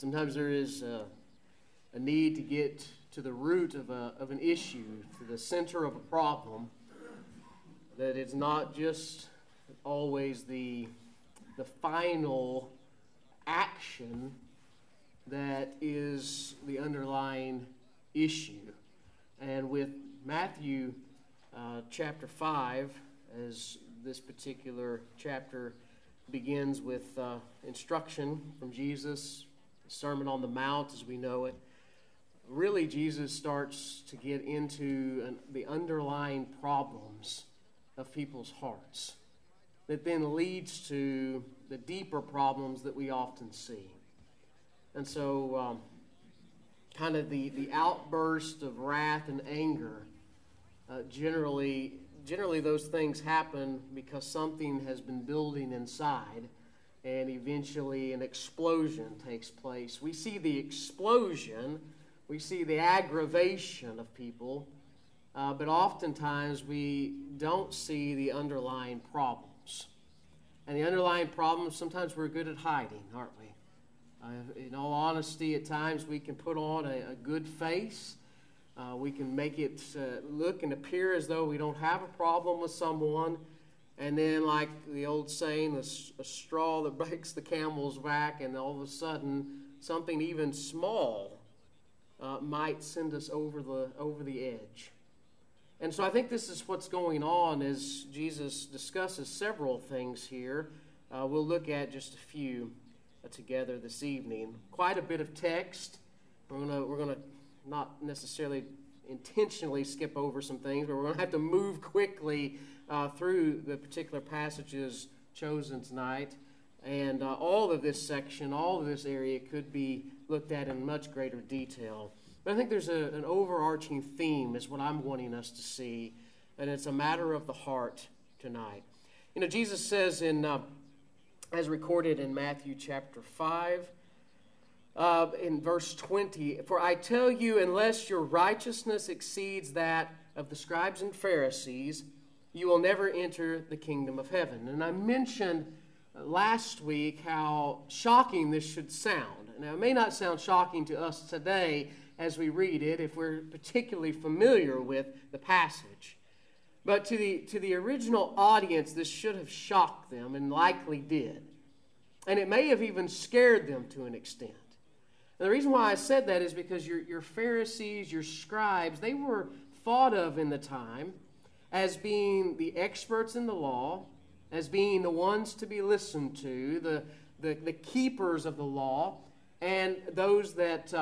Sometimes there is a need to get to the root of an issue, to the center of a problem, that it's not just always the final action that is the underlying issue. And with Matthew chapter 5, as this particular chapter begins with instruction from Jesus, the Sermon on the Mount as we know it, really Jesus starts to get into the underlying problems of people's hearts that then leads to the deeper problems that we often see. And so kind of the outburst of wrath and anger, generally those things happen because something has been building inside, and eventually an explosion takes place. We see the explosion, we see the aggravation of people, but oftentimes we don't see the underlying problems. And the underlying problems, sometimes we're good at hiding, aren't we? In all honesty, at times we can put on a good face. We can make it look and appear as though we don't have a problem with someone. And then, like the old saying, a straw that breaks the camel's back, and all of a sudden, something even small might send us over the edge. And so I think this is what's going on as Jesus discusses several things here. We'll look at just a few together this evening. Quite a bit of text. We're going to not necessarily intentionally skip over some things, but we're going to have to move quickly through the particular passages chosen tonight. And all of this section, all of this area could be looked at in much greater detail. But I think there's an overarching theme is what I'm wanting us to see, and it's a matter of the heart tonight. You know, Jesus says as recorded in Matthew chapter 5, in verse 20, "For I tell you, unless your righteousness exceeds that of the scribes and Pharisees, you will never enter the kingdom of heaven." And I mentioned last week how shocking this should sound. Now, it may not sound shocking to us today as we read it, if we're particularly familiar with the passage. But to the original audience, this should have shocked them, and likely did. And it may have even scared them to an extent. And the reason why I said that is because your Pharisees, your scribes, they were thought of in the time as being the experts in the law, as being the ones to be listened to, the keepers of the law, and those that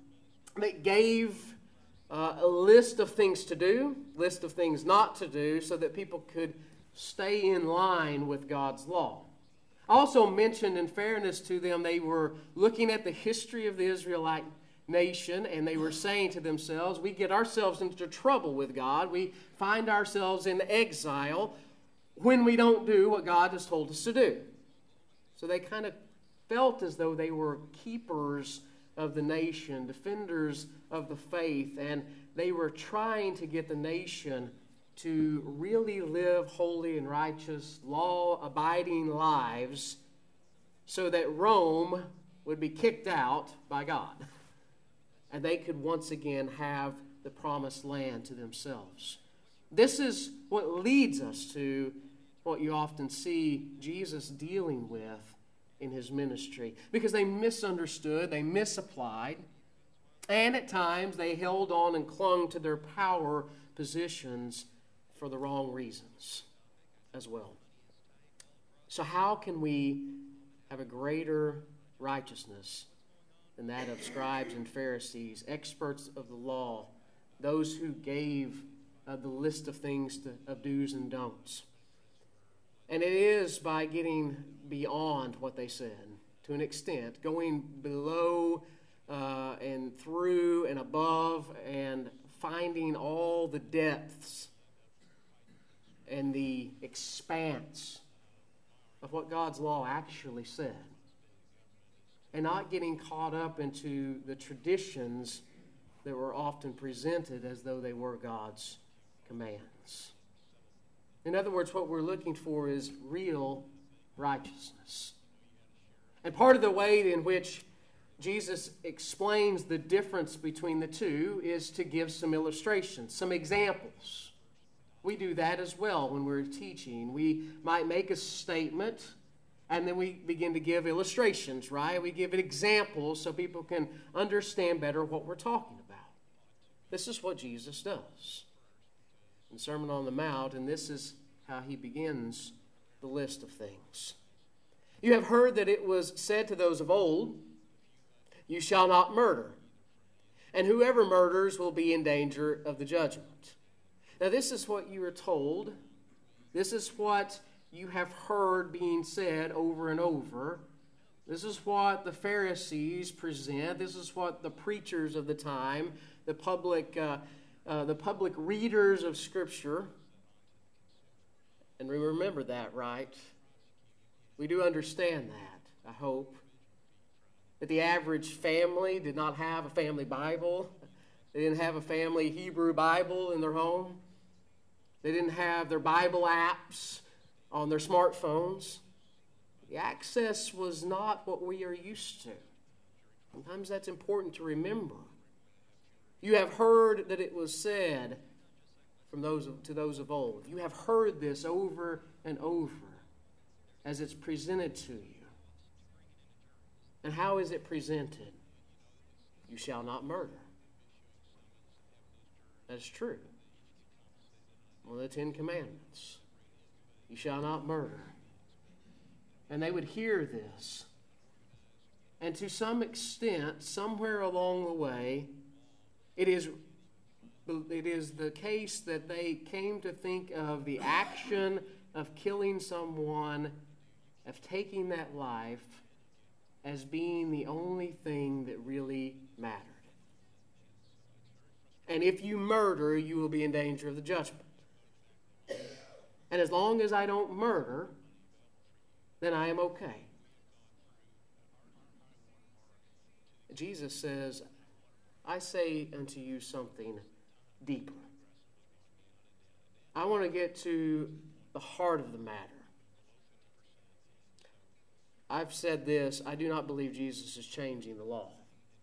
gave a list of things to do, list of things not to do, so that people could stay in line with God's law. I also mentioned, in fairness to them, they were looking at the history of the Israelite nation, and they were saying to themselves, we get ourselves into trouble with God. We find ourselves in exile when we don't do what God has told us to do. So they kind of felt as though they were keepers of the nation, defenders of the faith, and they were trying to get the nation to really live holy and righteous, law-abiding lives so that Rome would be kicked out by God, and they could once again have the promised land to themselves. This is what leads us to what you often see Jesus dealing with in his ministry, because they misunderstood, they misapplied, and at times they held on and clung to their power positions for the wrong reasons as well. So how can we have a greater righteousness than that of scribes and Pharisees, experts of the law, those who gave the list of things of do's and don'ts? And it is by getting beyond what they said, to an extent, going below and through and above and finding all the depths and the expanse of what God's law actually said, and not getting caught up into the traditions that were often presented as though they were God's commands. In other words, what we're looking for is real righteousness. And part of the way in which Jesus explains the difference between the two is to give some illustrations, some examples. We do that as well when we're teaching. We might make a statement, and then we begin to give illustrations, right? We give examples so people can understand better what we're talking about. This is what Jesus does in the Sermon on the Mount, and this is how he begins the list of things. You have heard that it was said to those of old, "You shall not murder, and whoever murders will be in danger of the judgment." Now, this is what you are told. This is what you have heard being said over and over. This is what the Pharisees present. This is what the preachers of the time, the public readers of Scripture. And we remember that, right? We do understand that, I hope. That the average family did not have a family Bible. They didn't have a family Hebrew Bible in their home. They didn't have their Bible apps on their smartphones. The access was not what we are used to. Sometimes that's important to remember. You have heard that it was said to those of old. You have heard this over and over as it's presented to you. And how is it presented? You shall not murder. That's true. One of the 10 Commandments. You shall not murder. And they would hear this. And to some extent, somewhere along the way, it is the case that they came to think of the action of killing someone, of taking that life, as being the only thing that really mattered. And if you murder, you will be in danger of the judgment. And as long as I don't murder, then I am okay. Jesus says, I say unto you something deeper. I want to get to the heart of the matter. I've said this, I do not believe Jesus is changing the law.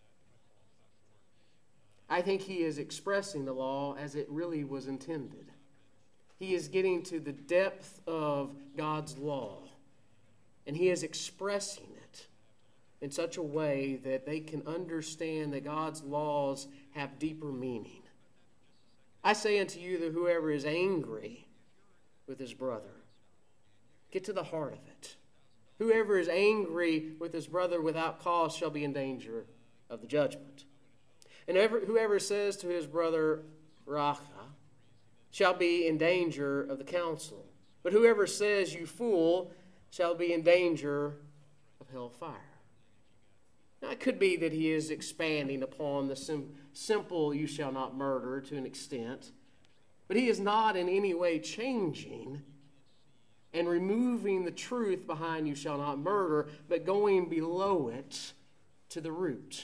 I think he is expressing the law as it really was intended. He is getting to the depth of God's law, and he is expressing it in such a way that they can understand that God's laws have deeper meaning. I say unto you that whoever is angry with his brother, get to the heart of it. Whoever is angry with his brother without cause shall be in danger of the judgment. And whoever says to his brother, Raca, shall be in danger of the council. But whoever says, you fool, shall be in danger of hellfire. Now, it could be that he is expanding upon the simple, you shall not murder, to an extent. But he is not in any way changing and removing the truth behind you shall not murder, but going below it to the root.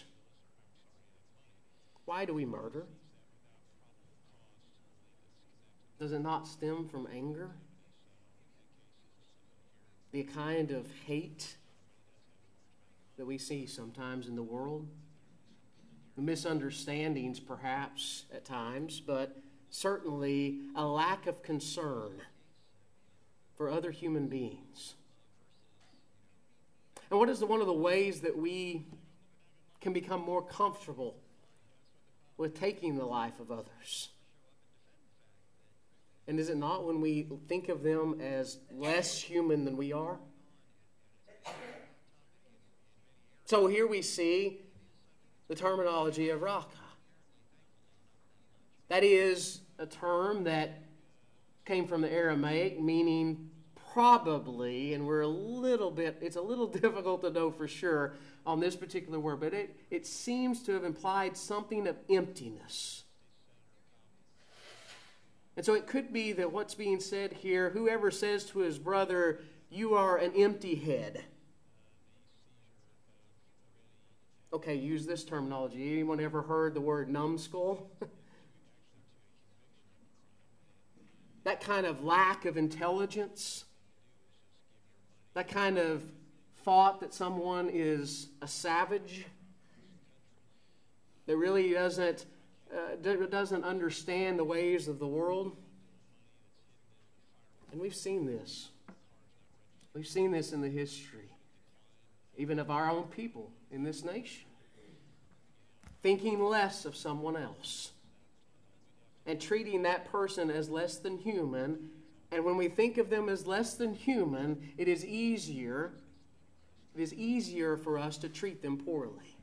Why do we murder? Does it not stem from anger? The kind of hate that we see sometimes in the world? The misunderstandings, perhaps, at times, but certainly a lack of concern for other human beings. And what is one of the ways that we can become more comfortable with taking the life of others? And is it not when we think of them as less human than we are? So here we see the terminology of Raca. That is a term that came from the Aramaic, meaning probably, and it's a little difficult to know for sure on this particular word, but it seems to have implied something of emptiness. And so it could be that what's being said here, whoever says to his brother, you are an empty head. Okay, use this terminology. Anyone ever heard the word numbskull? That kind of lack of intelligence, that kind of thought that someone is a savage, that really doesn't understand the ways of the world. And we've seen this. We've seen this in the history, even of our own people in this nation. Thinking less of someone else and treating that person as less than human. And when we think of them as less than human, it is easier for us to treat them poorly.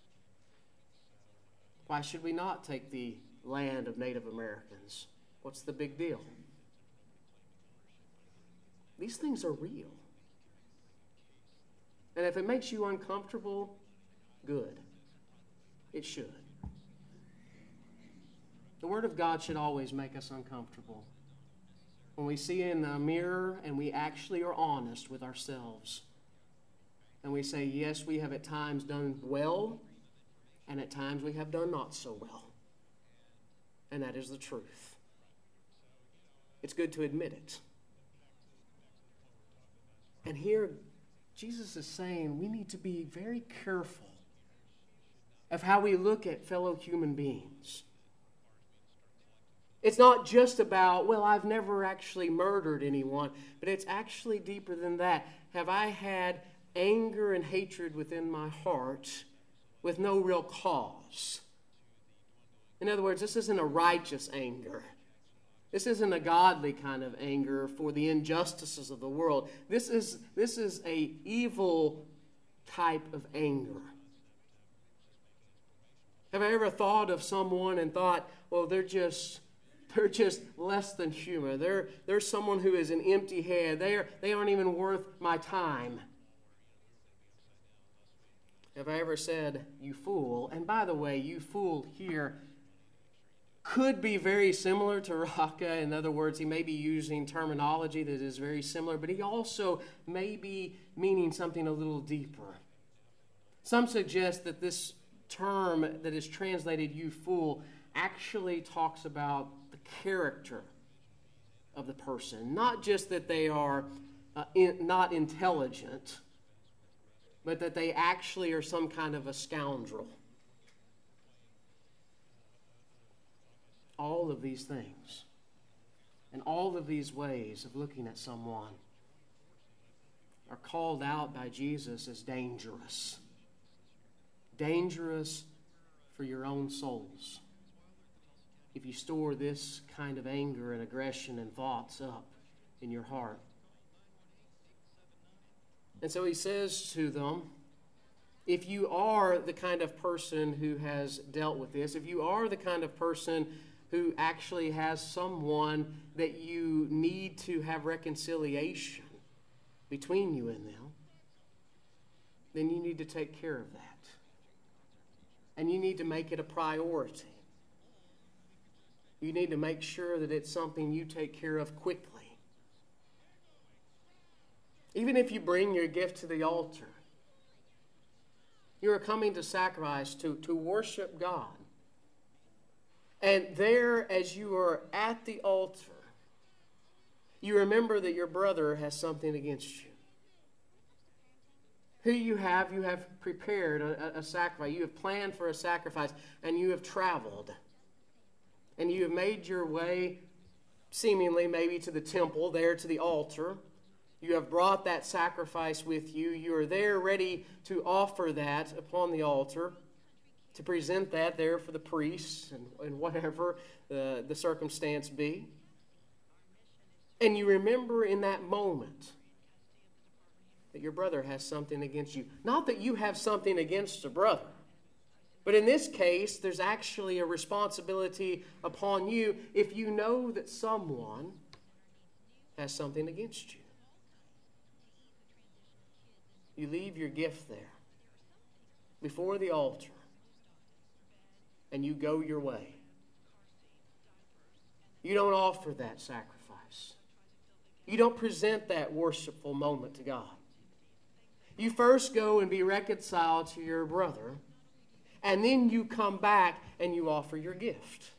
Why should we not take the land of Native Americans? What's the big deal? These things are real. And if it makes you uncomfortable, good. It should. The Word of God should always make us uncomfortable. When we see in the mirror and we actually are honest with ourselves, and we say, yes, we have at times done well, and at times we have done not so well. And that is the truth. It's good to admit it. And here, Jesus is saying we need to be very careful of how we look at fellow human beings. It's not just about, well, I've never actually murdered anyone, but it's actually deeper than that. Have I had anger and hatred within my heart with no real cause? In other words, this isn't a righteous anger. This isn't a godly kind of anger for the injustices of the world. This is a evil type of anger. Have I ever thought of someone and thought, well, they're just less than human. They're someone who is an empty head. They aren't even worth my time. Have I ever said, you fool? And by the way, you fool here could be very similar to Raka. In other words, he may be using terminology that is very similar, but he also may be meaning something a little deeper. Some suggest that this term that is translated, you fool, actually talks about the character of the person. Not just that they are not intelligent, but that they actually are some kind of a scoundrel. All of these things and all of these ways of looking at someone are called out by Jesus as dangerous. Dangerous for your own souls. If you store this kind of anger and aggression and thoughts up in your heart. And so he says to them, if you are the kind of person who has dealt with this, if you are the kind of person who actually has someone that you need to have reconciliation between you and them, then you need to take care of that. And you need to make it a priority. You need to make sure that it's something you take care of quickly. Even if you bring your gift to the altar, you are coming to sacrifice, to worship God. And there, as you are at the altar, you remember that your brother has something against you. Here you have prepared a sacrifice. You have planned for a sacrifice, and you have traveled. And you have made your way, seemingly maybe to the temple, there to the altar. You have brought that sacrifice with you. You are there ready to offer that upon the altar, to present that there for the priests and whatever the circumstance be. And you remember in that moment that your brother has something against you. Not that you have something against a brother, but in this case, there's actually a responsibility upon you if you know that someone has something against you. You leave your gift there before the altar and you go your way. You don't offer that sacrifice. You don't present that worshipful moment to God. You first go and be reconciled to your brother, and then you come back and you offer your gift.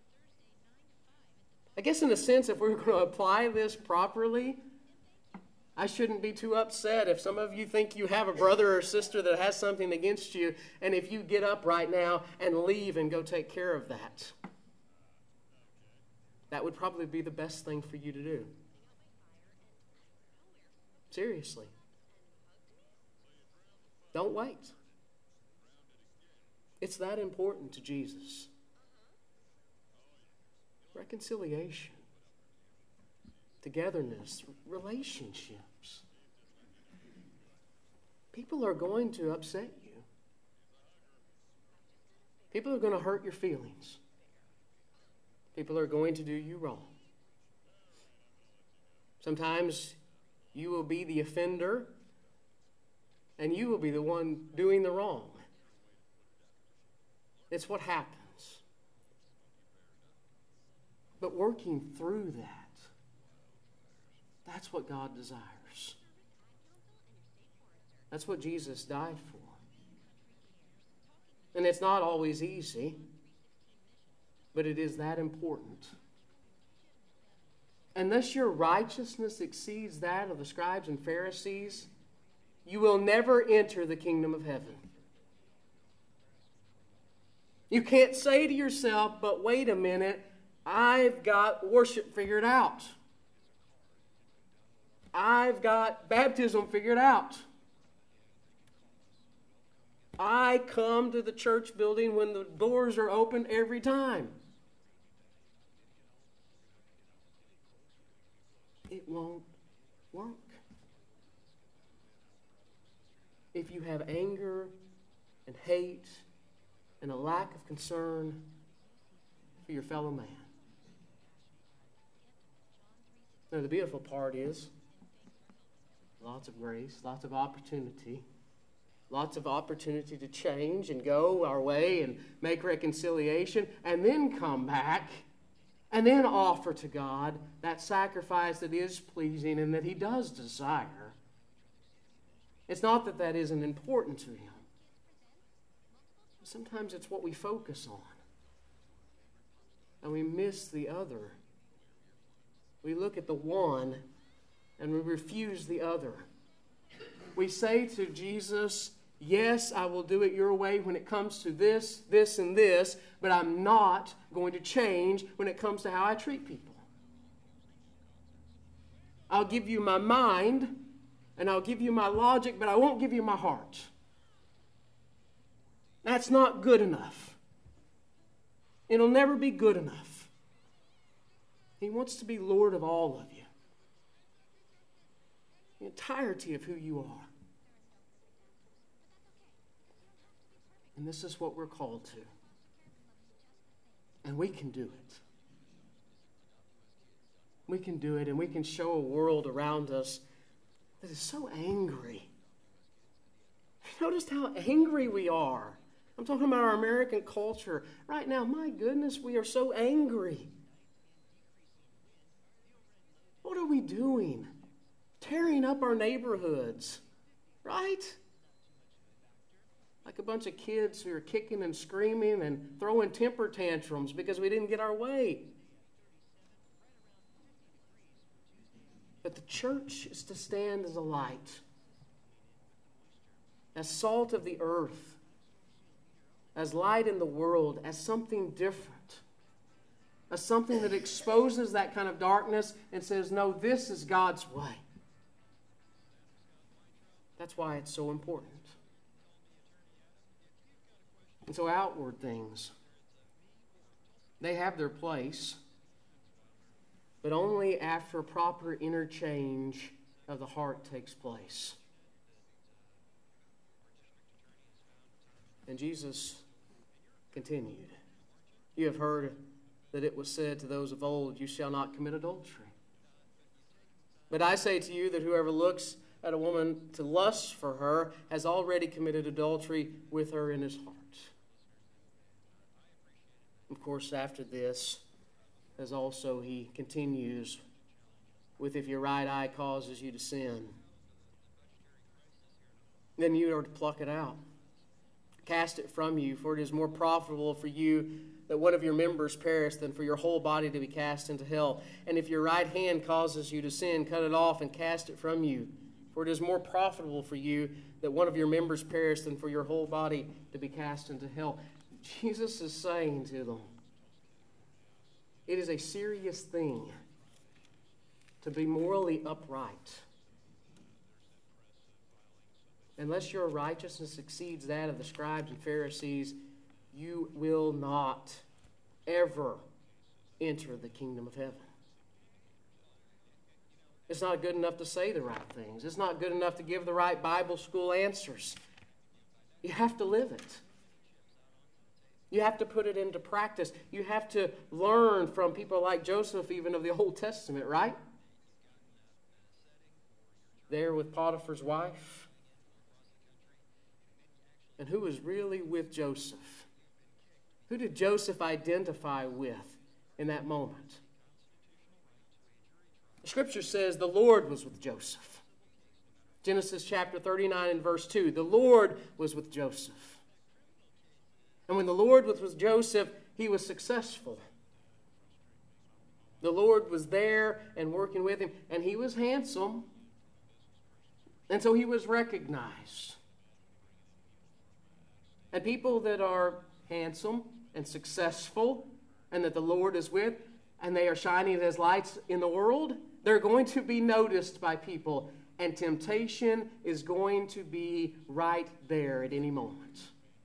I guess in a sense, if we're going to apply this properly, I shouldn't be too upset if some of you think you have a brother or sister that has something against you, and if you get up right now and leave and go take care of that, that would probably be the best thing for you to do. Seriously. Don't wait. It's that important to Jesus. Reconciliation, togetherness, relationships. People are going to upset you. People are going to hurt your feelings. People are going to do you wrong. Sometimes you will be the offender and you will be the one doing the wrong. It's what happens. But working through that, that's what God desires. That's what Jesus died for. And it's not always easy, but it is that important. Unless your righteousness exceeds that of the scribes and Pharisees, you will never enter the kingdom of heaven. You can't say to yourself, but wait a minute, I've got worship figured out. I've got baptism figured out. I come to the church building when the doors are open every time. It won't work. If you have anger and hate and a lack of concern for your fellow man. Now, the beautiful part is lots of grace, lots of opportunity to change and go our way and make reconciliation and then come back and then offer to God that sacrifice that is pleasing and that He does desire. It's not that that isn't important to Him. Sometimes it's what we focus on. And we miss the other. We look at the one and we refuse the other. We say to Jesus, yes, I will do it your way when it comes to this, this, and this, but I'm not going to change when it comes to how I treat people. I'll give you my mind and I'll give you my logic, but I won't give you my heart. That's not good enough. It'll never be good enough. He wants to be Lord of all of you. The entirety of who you are. And this is what we're called to. And we can do it. We can do it, and we can show a world around us that is so angry. Notice how angry we are. I'm talking about our American culture. Right now, my goodness, we are so angry. What are we doing? Tearing up our neighborhoods, right? Like a bunch of kids who are kicking and screaming and throwing temper tantrums because we didn't get our way. But the church is to stand as a light, as salt of the earth, as light in the world, as something different, as something that exposes that kind of darkness and says, no, this is God's way. That's why it's so important. And so outward things, they have their place, but only after a proper interchange of the heart takes place. And Jesus continued. You have heard that it was said to those of old, you shall not commit adultery. But I say to you that whoever looks at a woman to lust for her has already committed adultery with her in his heart. Of course, after this, as also he continues with, if your right eye causes you to sin, then you are to pluck it out. Cast it from you, for it is more profitable for you that one of your members perish than for your whole body to be cast into hell. And if your right hand causes you to sin, cut it off and cast it from you. For it is more profitable for you that one of your members perish than for your whole body to be cast into hell. Jesus is saying to them, it is a serious thing to be morally upright. Unless your righteousness exceeds that of the scribes and Pharisees, you will not ever enter the kingdom of heaven. It's not good enough to say the right things. It's not good enough to give the right Bible school answers. You have to live it. You have to put it into practice. You have to learn from people like Joseph, even of the Old Testament, right? There with Potiphar's wife. And who was really with Joseph? Who did Joseph identify with in that moment? The Scripture says the Lord was with Joseph. Genesis chapter 39 and verse 2. The Lord was with Joseph. And when the Lord was with Joseph, he was successful. The Lord was there and working with him, and he was handsome. And so he was recognized. And people that are handsome and successful and that the Lord is with and they are shining as lights in the world, they're going to be noticed by people. And temptation is going to be right there at any moment.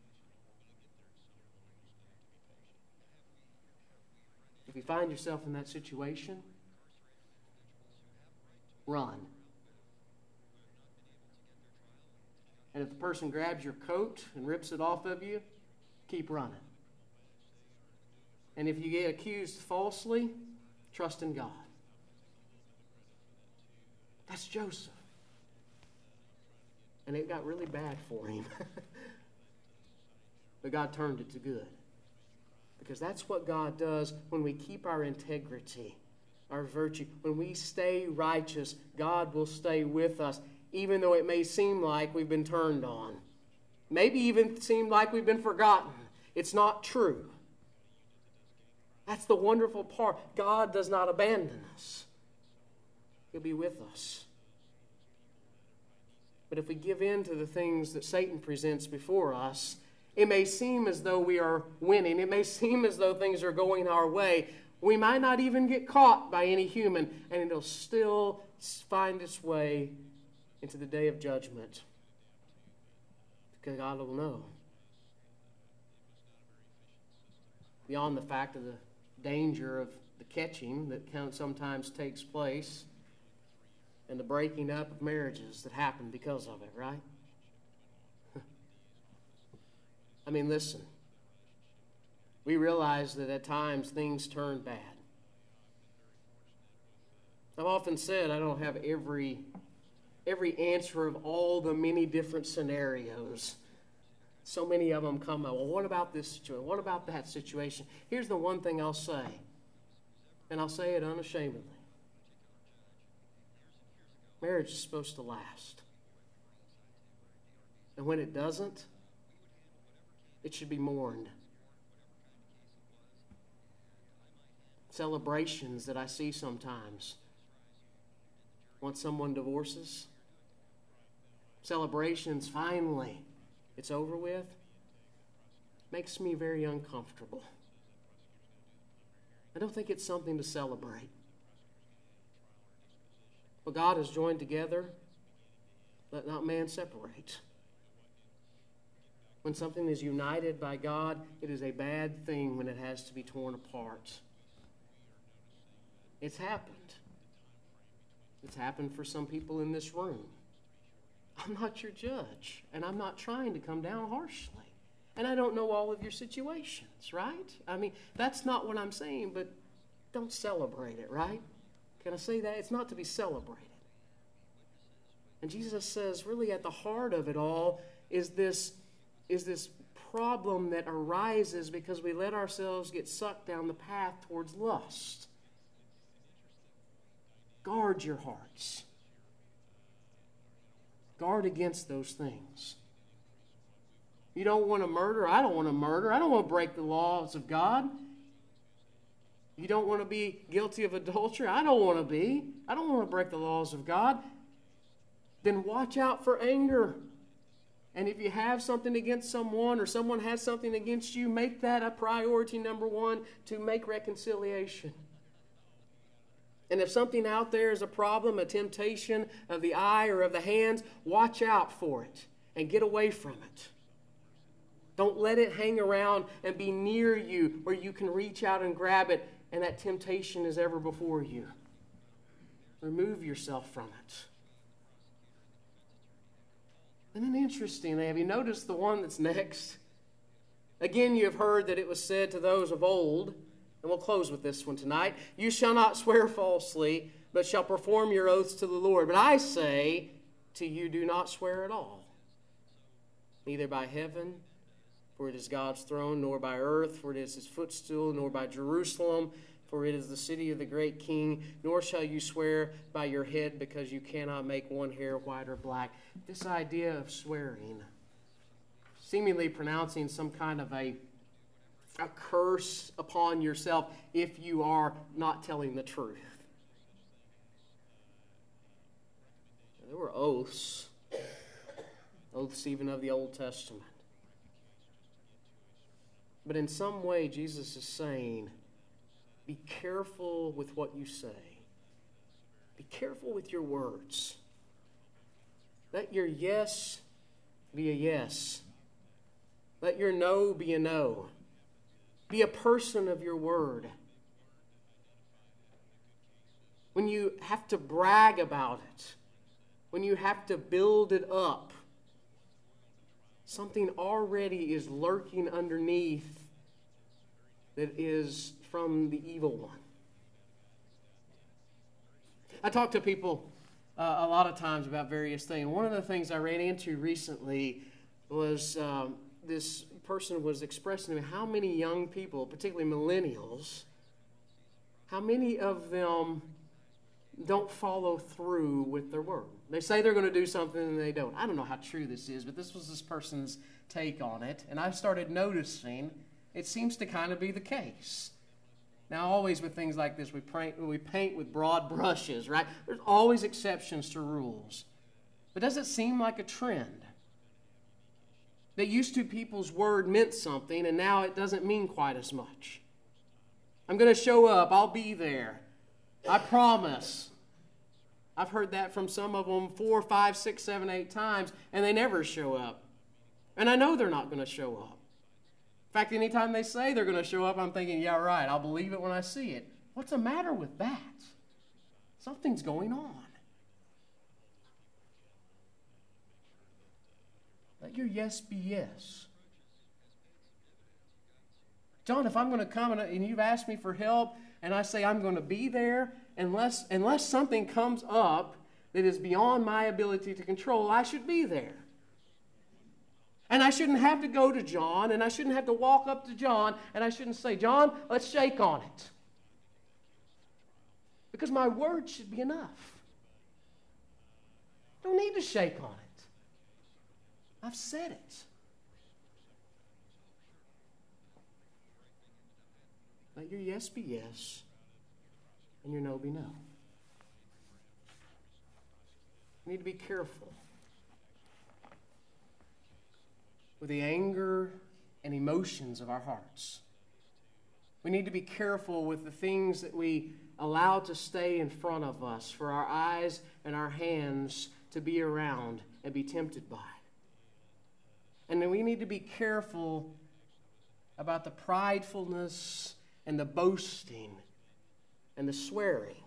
If you find yourself in that situation, run. And if the person grabs your coat and rips it off of you, keep running. And if you get accused falsely, trust in God. That's Joseph. And it got really bad for him. But God turned it to good. Because that's what God does when we keep our integrity, our virtue. When we stay righteous, God will stay with us, even though it may seem like we've been turned on. Maybe even seem like we've been forgotten. It's not true. That's the wonderful part. God does not abandon us. He'll be with us. But if we give in to the things that Satan presents before us, it may seem as though we are winning. It may seem as though things are going our way. We might not even get caught by any human, and it'll still find its way into the day of judgment. Because God will know. Beyond the fact of the danger of the catching that sometimes takes place and the breaking up of marriages that happen because of it, right? I mean, listen. We realize that at times things turn bad. I've often said I don't have every answer of all the many different scenarios. So many of them come up. Well, what about this situation? What about that situation? Here's the one thing I'll say, and I'll say it unashamedly. Marriage is supposed to last. And when it doesn't, it should be mourned. Celebrations that I see sometimes. Once someone divorces, celebrations, finally, it's over with, makes me very uncomfortable. I don't think it's something to celebrate. What God has joined together, let not man separate. When something is united by God, it is a bad thing when it has to be torn apart. It's happened. It's happened for some people in this room. I'm not your judge, and I'm not trying to come down harshly. And I don't know all of your situations, right? I mean, that's not what I'm saying, but don't celebrate it, right? Can I say that? It's not to be celebrated. And Jesus says, really at the heart of it all is this problem that arises because we let ourselves get sucked down the path towards lust. Guard your hearts. Guard against those things. You don't want to murder? I don't want to murder. I don't want to break the laws of God. You don't want to be guilty of adultery? I don't want to be. I don't want to break the laws of God. Then watch out for anger. And if you have something against someone or someone has something against you, make that a priority number one, to make reconciliation. And if something out there is a problem, a temptation of the eye or of the hands, watch out for it and get away from it. Don't let it hang around and be near you where you can reach out and grab it and that temptation is ever before you. Remove yourself from it. And then interestingly, have you noticed the one that's next? Again, you have heard that it was said to those of old, and we'll close with this one tonight, you shall not swear falsely, but shall perform your oaths to the Lord. But I say to you, do not swear at all, neither by heaven, for it is God's throne, nor by earth, for it is his footstool, nor by Jerusalem, for it is the city of the great King, nor shall you swear by your head, because you cannot make one hair white or black. This idea of swearing, seemingly pronouncing some kind of a curse upon yourself if you are not telling the truth. There were oaths even of the Old Testament. But in some way, Jesus is saying, be careful with what you say. Be careful with your words. Let your yes be a yes. Let your no be a no. Be a person of your word. When you have to brag about it, when you have to build it up, something already is lurking underneath that is from the evil one. I talk to people a lot of times about various things. One of the things I ran into recently was this person was expressing to me how many young people, particularly millennials, how many of them don't follow through with their word. They say they're going to do something and they don't. I don't know how true this is, but this was this person's take on it. And I started noticing it seems to kind of be the case. Now, always with things like this, we paint with broad brushes, right? There's always exceptions to rules. But does it seem like a trend? That used to people's word meant something, and now it doesn't mean quite as much. I'm going to show up. I'll be there. I promise. I've heard that from some of them 4, 5, 6, 7, 8 times, and they never show up. And I know they're not going to show up. In fact, anytime they say they're going to show up, I'm thinking, yeah, right, I'll believe it when I see it. What's the matter with that? Something's going on. Let your yes be yes. John, if I'm going to come and you've asked me for help, and I say I'm going to be there, unless something comes up that is beyond my ability to control, I should be there. And I shouldn't have to go to John, and I shouldn't have to walk up to John, and I shouldn't say, John, let's shake on it. Because my word should be enough. Don't need to shake on it. I've said it. Let your yes be yes, and your no be no. You need to be careful with the anger and emotions of our hearts. We need to be careful with the things that we allow to stay in front of us for our eyes and our hands to be around and be tempted by. And then we need to be careful about the pridefulness and the boasting and the swearing.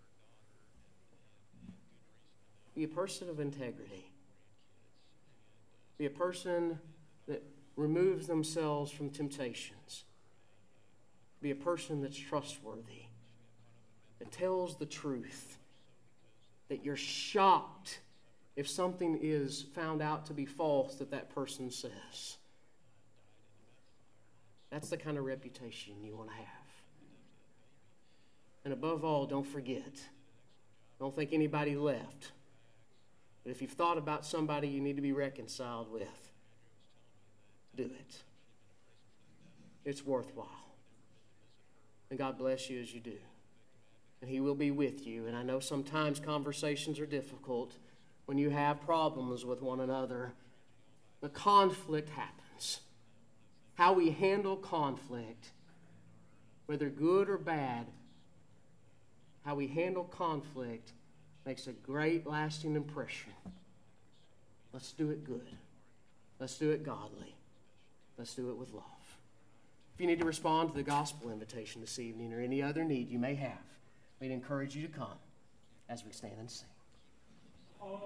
Be a person of integrity. Be a person that removes themselves from temptations. Be a person that's trustworthy, that tells the truth, that you're shocked if something is found out to be false that person says. That's the kind of reputation you want to have. And above all, don't forget. Don't think anybody left. But if you've thought about somebody you need to be reconciled with, do it. It's worthwhile. And God bless you as you do. And He will be with you. And I know sometimes conversations are difficult when you have problems with one another. But conflict happens. How we handle conflict, whether good or bad, how we handle conflict makes a great lasting impression. Let's do it good. Let's do it godly. Let's do it with love. If you need to respond to the gospel invitation this evening or any other need you may have, we'd encourage you to come as we stand and sing.